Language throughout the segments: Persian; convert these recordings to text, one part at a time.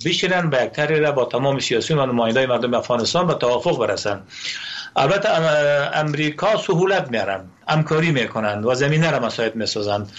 بشینن به یک طرحی را با تمام سیاسیون و نمایندای مردم افغانستان به توافق برسن. البته امریکا سهولت میارن، همکاری میکنن و زمینه را مساعد میسازند.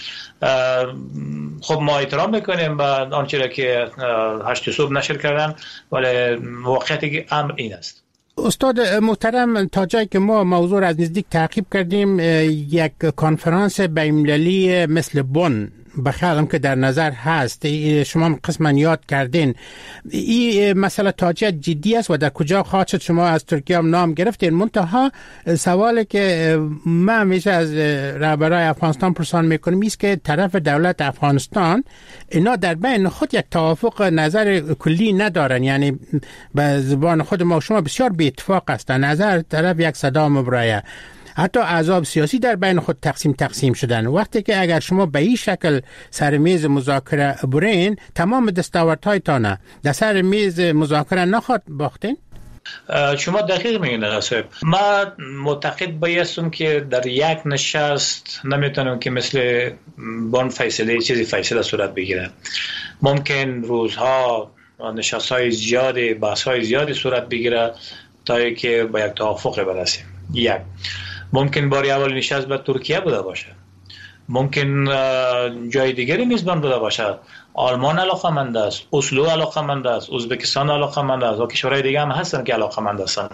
خب ما احترام میکنیم به آنچه که 8 صبح نشر کردن، ولی واقعیتی که امر این است. استاد محترم، تا جایی که ما موضوع را از نزدیک تعقیب کردیم، یک کنفرانس بین‌المللی مثل بن بخیالم که در نظر هست، شما قسما یاد کردین، این مسئله تاجیت جدی است و در کجا خواهد شد؟ شما از ترکیه هم نام گرفتین. منتها سوالی که من همیشه از رهبرای افغانستان پرسان میکنم است که طرف دولت افغانستان اینا در بین خود یک توافق نظر کلی ندارن، یعنی به زبان خود ما شما بسیار بی اتفاق است. نظر طرف یک صدا مبرایه، حتی احزاب سیاسی در بین خود تقسیم شدن. وقتی که اگر شما به این شکل سر میز مذاکره برین، تمام دستاوردهایتان در سر میز مذاکره نخواهد باختین؟ شما دقیق میگین آقای. ما معتقد بایستم که در یک نشست نمیتونم که مثل بان فیصله صورت بگیره. ممکن روزها نشست‌های زیادی، بحث‌های زیادی صورت بگیره تا که به یک توافق برسیم. یک ممکن باری اول نشست به ترکیه بوده باشه، ممکن جای دیگری میزبان بوده باشه. آلمان علاقمند است، اسلو علاقمند است، ازبکستان علاقمند است و کشورهای دیگه هم هستن که علاقمند هستن.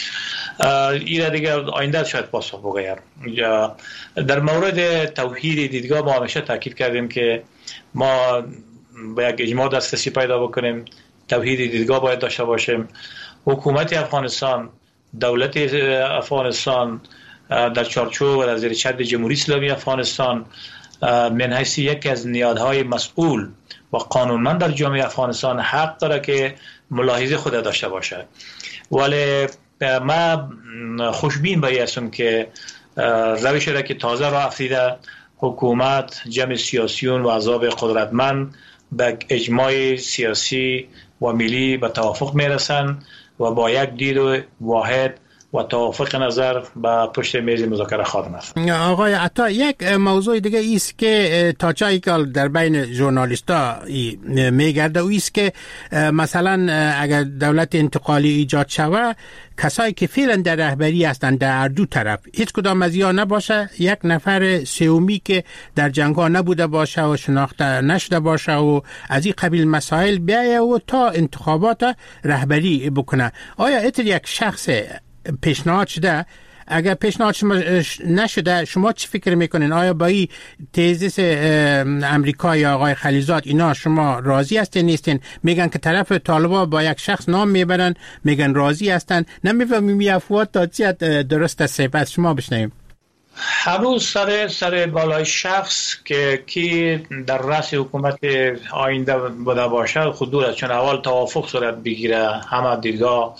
این دیگه آینده شاید پاسخ بگویم. در مورد توحید دیدگاه ما همیشه تاکید کردیم که ما با یک اجماع دسترسی پیدا بکنیم، توحید دیدگاه باید داشته باشیم. حکومت افغانستان، دولت افغانستان در چارچوب و در زیر چتر جمهوری اسلامی افغانستان من حیث یکی از نهادهای مسئول و قانونمند در جامعه افغانستان حق داره که ملاحظه خود داشته باشه. ولی ما خوشبین بایستم که روش را که تازه راه افتیده، حکومت، جمع سیاسیون و احزاب قدرتمند به اجماع سیاسی و ملی به توافق میرسن و با یک دید واحد و توافق نظر به پشت میز مذاکره خواهد رفت. آقای عطا، یک موضوع دیگه ایست که تا جایی که در بین ژورنالیستا میگرده و ایست که مثلا اگر دولت انتقالی ایجاد شود، کسایی که فعلا در رهبری هستند در دو طرف هیچ کدام از یا نباشه، یک نفر سومی که در جنگ ها نبوده باشه و شناخته نشده باشه و از این قبیل مسائل بیایه و تا انتخابات رهبری بکنه. آیا اتر یک شخص پیشنهاد شده؟ اگر پیشنهاد نشده شما چی فکر میکنین؟ آیا با این تزیس امریکا یا آقای خلیزاد اینا شما راضی هستین نیستین؟ میگن که طرف طالبا با یک شخص نام میبرن، میگن راضی هستن. نمیفهمیم این افواه تا چی درست است. پس شما بشنویم. هنوز سر بالای شخص که کی در رأس حکومت آینده بوده باشه خود دور است، چون اول توافق صورت بگیره، همه دیدگاه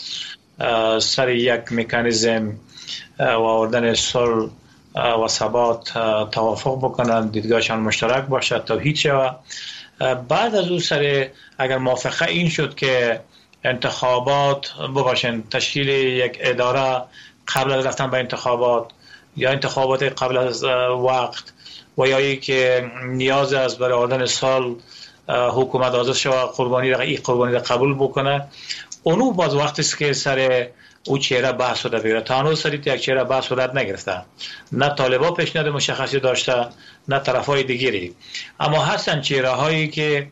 سر یک مکانیزم و آوردن صلح و ثبات توافق بکنن، دیدگاهشان مشترک باشه، توحید شود. بعد از اون سر اگر موافقه این شد که انتخابات بباشن، تشکیل یک اداره قبل از رفتن به انتخابات یا انتخابات قبل از وقت و یا ای که نیاز است برای آوردن صلح حکومت آزاد شود، قربانی را قبول بکنه، اونو باز وقتی است که سر او چهره بحث صورت بگیره. تا هنوز سر یک چهره بحث صورت نگرفته، نه طالبا پیشنهاد مشخصی داشته نه طرفای دیگری، اما هستن چهره هایی که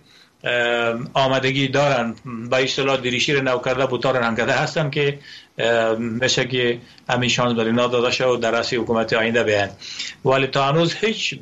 آمادگی دارن، به اصطلاح دریشی رو نو کرده بوتار هم کرده هستن که میشه که همین شانس برای اینا داده شد و در رأس حکومت آینده بیان. ولی تا هنوز هیچ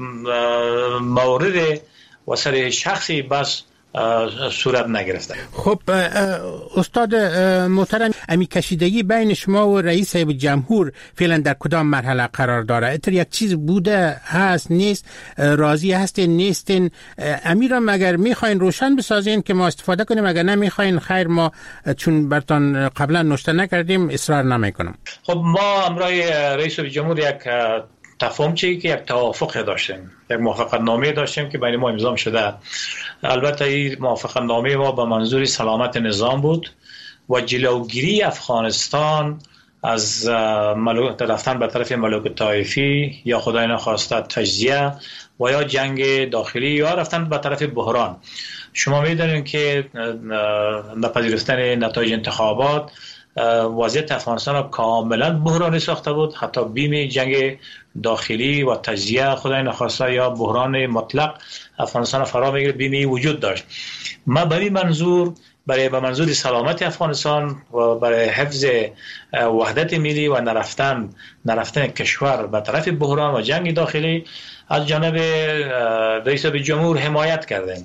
مورد و سر شخصی بس صورت نگرفته. خب استاد محترم، امی کشیدگی بین شما و رئیس جمهور فعلا در کدام مرحله قرار داره؟ اتر یک چیز بوده هست نیست؟ راضی هستین نیستین؟ امیرم اگر میخواین روشن بسازین که ما استفاده کنیم، اگر نمیخواین خیر، ما چون برتان قبلا نوشته نکردیم اصرار نمیکنم. خب ما امرای رئیس جمهور یک تفاهم چی که یک توافق داشتیم، یک موافقت نامه داشتیم که بین ما امضا شده. البته این موافقت نامه ما به منظور سلامت نظام بود و جلوگیری افغانستان از رفتن به طرف ملوک طایفی یا خدای نخواسته تجزیه و یا جنگ داخلی یا رفتن به طرف بحران. شما می‌دونید که نپذیرفتن نتایج انتخابات وضعیت افغانستان را کاملا بحرانی ساخته بود. حتی بیم جنگ داخلی و تجزیه خدای نخواسته یا بحران مطلق افغانستان فرا میگیره بیمی وجود داشت. ما به این منظور به منظور سلامت افغانستان و برای حفظ وحدت ملی و نرفتن کشور به طرف بحران و جنگ داخلی از جانب رئیس جمهور حمایت کردیم.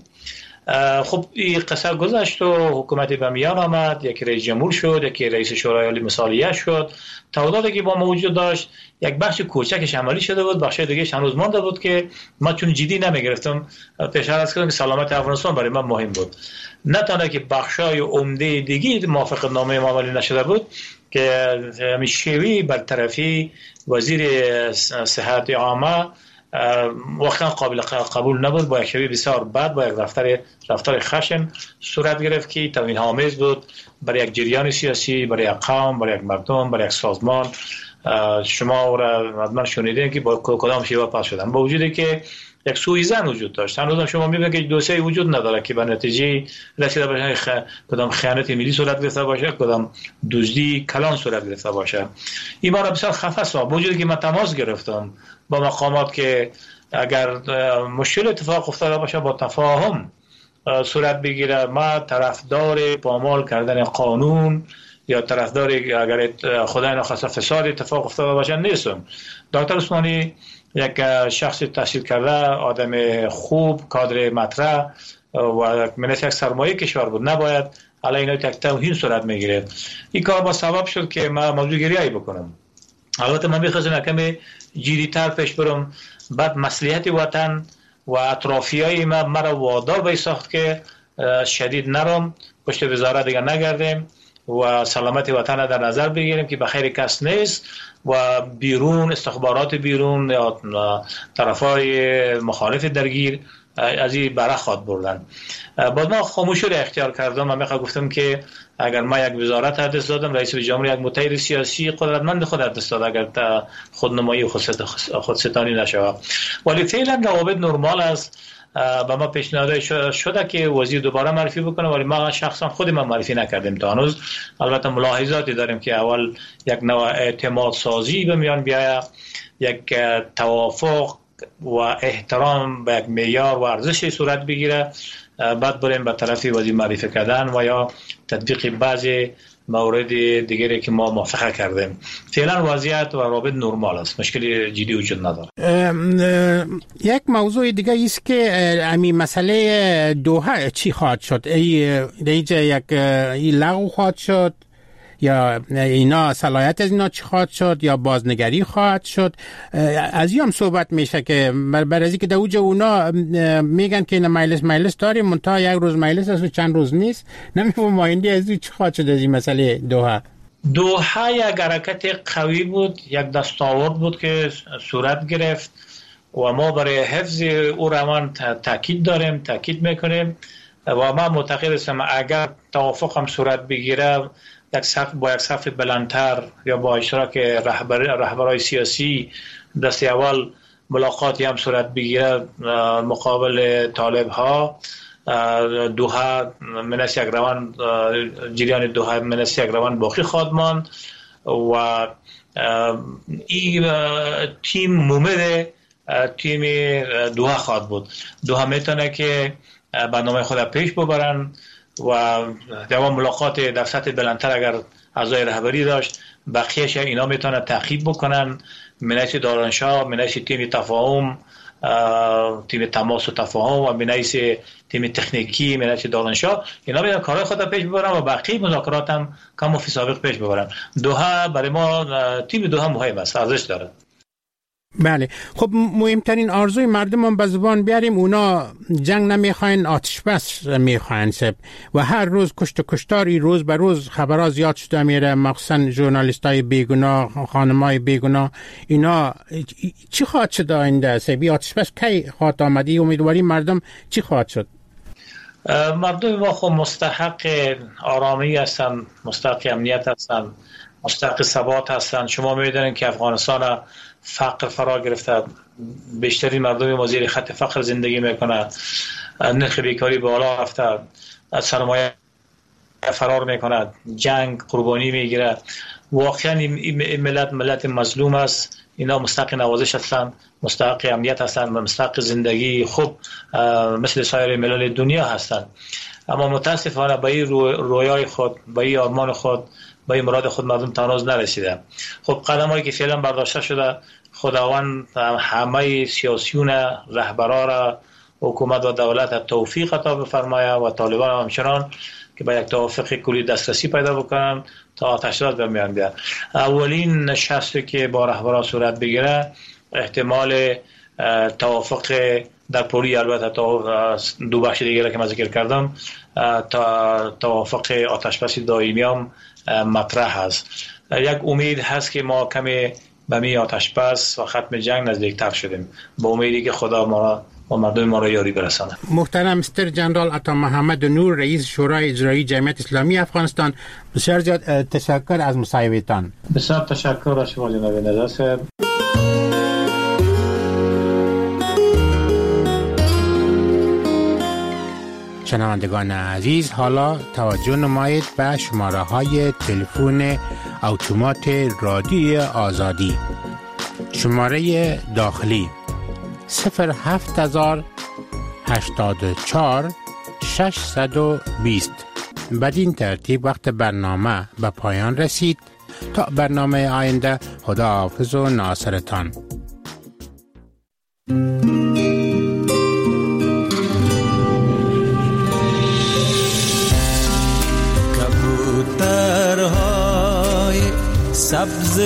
خب این قصه گذشت و حکومت به میان آمد، یکی رئیس جمهور شد، یکی رئیس شورای عالی مثالیه شد. تعهداتی که با ما وجود داشت یک بخش کوچکش عملی شده بود، بخش دیگه هنوز مانده بود که ما چون جدی نمیگرفتم. پیشنهاد از کردم که سلامت افغانستان برای من مهم بود، نه تنها که بخشای عمده دیگه موافقت نامه ما عملی نشده بود که همین شیوی برطرفی وزیر صحت عامه واقعا قابل قبول نبود. با یک شیوه بسیار بد، با یک رفتار خشن صورت گرفت که توهین آمیز بود برای یک جریان سیاسی، برای یک قوم، برای یک مردم، برای یک سازمان. شما را حتما شنیدین که با کدام شیوه پاس شدن، با وجودی که یک سوءظن وجود داشت. هنوز شما میبینید که دوسیه وجود نداره که به نتیجه رسیده باشه کدام خیانت ملی صورت گرفته باشه، کدام دزدی کلان صورت گرفته باشه. این ما را بسیار خفه ساخت. با وجودی که من تماس گرفتم با مقامات که اگر مشکل اتفاق افتاده باشه با تفاهم صورت بگیره. ما طرفدار پامال کردن قانون یا طرفدار اگر خدای نخواسته فساد اتفاق افتاده باشه نیستم. دکتر عثمانی یک شخص تحصیل کرده، آدم خوب، کادر مطرح و مناسب یک سرمایه کشور بود، نباید علی اینا یک توهین صورت میگیره. این کار با سبب شد که ما موضوع گریایی بکنم. البته من می‌خواستم کمی جدی‌تر پیش برم. بعد مصلحت وطن و اطرافیای ما مرا وادار به ساخت که شدید نرم، پشت وزارت دیگه نگردیم و سلامت وطن را در نظر بگیریم که بخیر کس نیست و بیرون استخبارات بیرون یا طرفای مخالف درگیر از این بره خواد بردن. بعد ما خاموشی را اختیار کردم. من میخوام گفتم که اگر ما یک وزارت دست دادم، رئیس جمهور یک متحد سیاسی قدرتمند خود دست داد، اگر خودنمایی و خودستانی نشود. ولی فعلا روابط نرمال است. با ما پیشنهاد شده که وزیر دوباره معرفی بکنه، ولی ما شخصا خود ما معرفی نکردیم تا هنوز. البته ملاحظاتی داریم که اول یک نوع اعتماد سازی به میان بیاید، یک توافق و احترام به یک معیار و ارزش صورت بگیره، بعد بریم به طرف وزیر معرفی کردن و یا تطبیق بعضی مورد دیگری که ما موافقه کردیم. فعلا وضعیت و روابط نرمال است، مشکلی جدی وجود نداره. یک موضوع دیگه است که همین مسئله دوحه چی خواهد شد؟ دیگه یک لغو خواهد شد یا اینا صلاحیت از اینا چی خواهد شد یا بازنگری خواهد شد؟ از این هم صحبت میشه که برای که دوجه اونا میگن که اینا مجلس داریم، منتها یک روز مجلس است و چند روز نیست. نمیفهم آینده از این چی خواهد شد از این مسئله دوحه یک حرکت قوی بود، یک دستاورد بود که صورت گرفت و ما برای حفظ او روان تاکید میکنیم و ما معتقد هستم اگر توافق هم صورت بگیره با یک صف بلندتر یا با اشتراک رهبرای سیاسی دست اول ملاقاتی هم صورت بگیره مقابل طالب ها، دوحه منس یک روان جریان دوحه منس یک روان باقی خواهد ماند و این تیم مومد تیم دوحه خواهد بود. دوحه میتونه که برنامه خود پیش ببرن و دوام ملاقات در سطح بلندتر اگر اعضای رهبری داشت بقیه‌اش اینا میتونه تعقیب بکنن. منیس دارانشاه، منیس تیم تفاهم، تیم تماس و تفاهم و منیس تیم تکنیکی منیس دارانشاه اینا میتونن کارهای خود پیش ببرن و بقیه مذاکرات هم کم و فی سابق پیش ببرن. دوحه برای ما تیم دوحه مهم است، ارزش داره. بله. خب مهمترین آرزوی مردم هم به زبان بیاریم، اونا جنگ نمیخواین، آتش بس میخواین سب و هر روز کشت و کشتاری روز به روز خبرها زیاد شده میره، مخصوصا ژورنالیستای بیگناه، خانمای بیگناه. اینا چی خواهد شد آینده سب؟ آتش بس کی خواهد آمدی؟ امیدواری مردم چی خواهد شد؟ مردم ما خب مستحق آرامی هستن، مستحق امنیت هستن مستحق ثبات هستند. شما می‌دونید که افغانستان فقر فرا گرفته، بیشترین مردم ما زیر خط فقر زندگی میکنند، نرخ بیکاری بالا رفته، سرمایه فرار میکند، جنگ قربانی میگیره. واقعا این ملت مظلوم است. اینا مستحق نوازش هستند، مستحق امنیت هستند، مستحق زندگی خوب مثل سایر ملل دنیا هستند. اما متاسفانه به این رویای خود، به این آرمان خود، به این مراد خود مردم تناز نرسیده. خب قدمایی که فعلا برداشته شده، خداوند همه سیاسیون رهبران را، حکومت و دولت توفیق عطا بفرماید و طالبان هم همچنان که به یک توافق کلی دسترسی پیدا بکنن تا آتش‌بس به میان بیاد. اولین نشستی که با رهبران صورت بگیره احتمال توافق در پوری، البته تا دو بخش دیگه که من ذکر کردم، تا توافق آتش‌بس دائمی هم مطرح است. یک امید هست که ما کمی به می آتش‌بس و ختم جنگ نزدیکتر شدیم، با امیدی که خدا ما را و مردم ما را یاری برساند. محترم مستر جنرال عطا محمد نور، رئیس شورای اجرایی جمعیت اسلامی افغانستان، بسیار زیاد تشکر از مصاحبه‌تان. بسیار تشکر از شما جناب نظر صاحب. شنوندگان عزیز، حالا توجه نمایید به شماره‌های تلفن اتومات رادیوی آزادی. شماره داخلی 07084 620. بدین ترتیب وقت برنامه به پایان رسید. تا برنامه آینده، خداحافظ و ناصرتان. کبوترهای سبز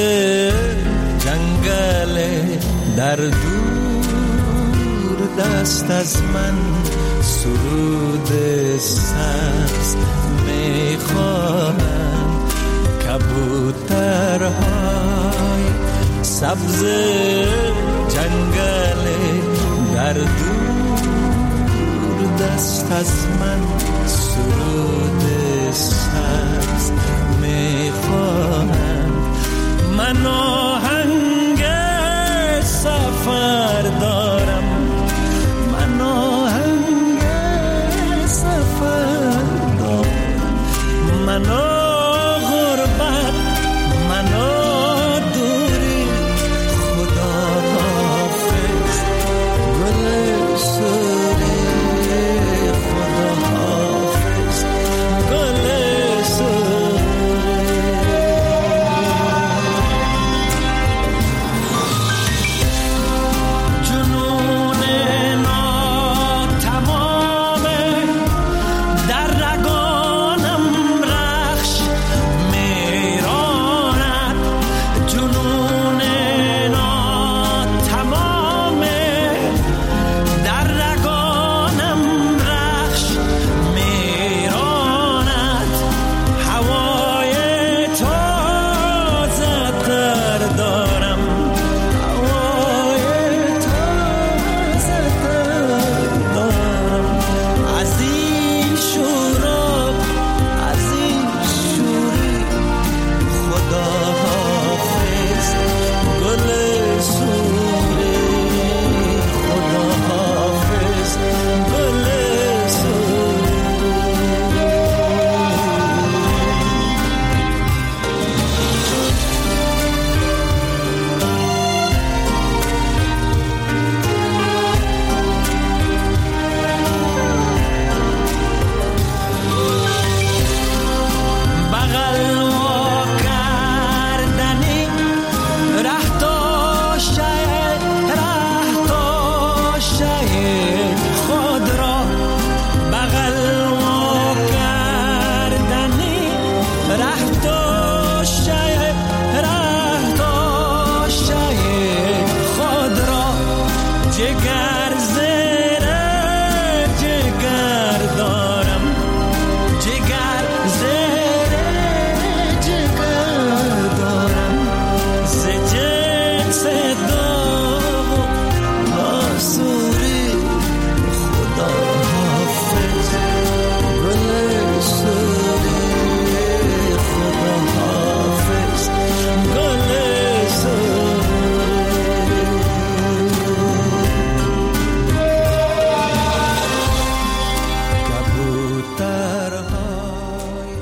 جنگل در دور دست از من سرود سبز میخوانم. کبوترهای سبز جنگل در دور دست از من سرود سبز میخوانم. من آهنگ سفر دارم، من آهنگ سفر دارم، من